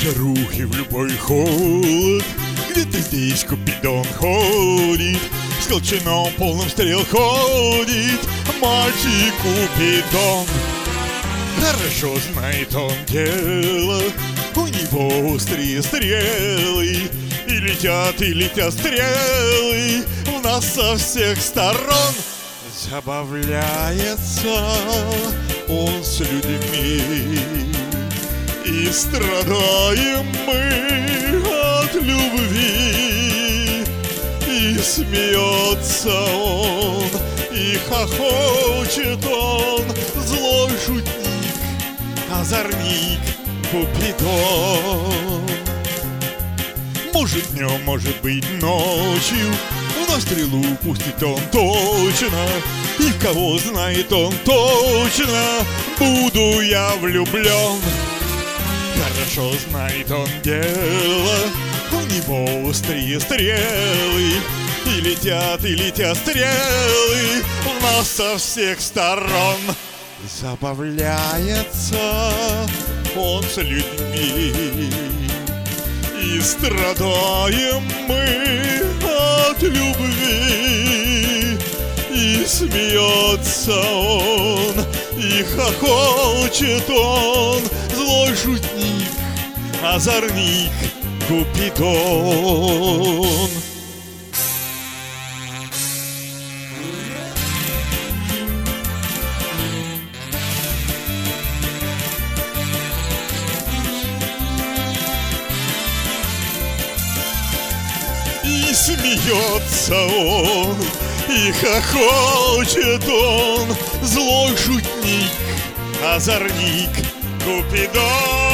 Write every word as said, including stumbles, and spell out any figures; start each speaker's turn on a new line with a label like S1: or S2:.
S1: греются руки в любой холод. Где-то здесь Купидон ходит, с колчаном полным стрел ходит. Мальчик Купидон, хорошо знает он дело. У него острые стрелы, и летят, и летят стрелы у нас со всех сторон. Забавляется он с людьми, и страдаем мы от любви. И смеется он, и хохочет он, злой шутник, озорник Купидон. Может днем, может быть ночью, но стрелу пустит он точно, и в кого знает он точно, буду я влюблен. Хорошо знает он дело, у него острые стрелы, и летят, и летят стрелы у нас со всех сторон. Забавляется он с людьми, и страдаем мы от любви. И смеется он, и хохочет он, злой шутник, озорник Купидон. И смеется он, и хохочет он, злой шутник, озорник Купидон.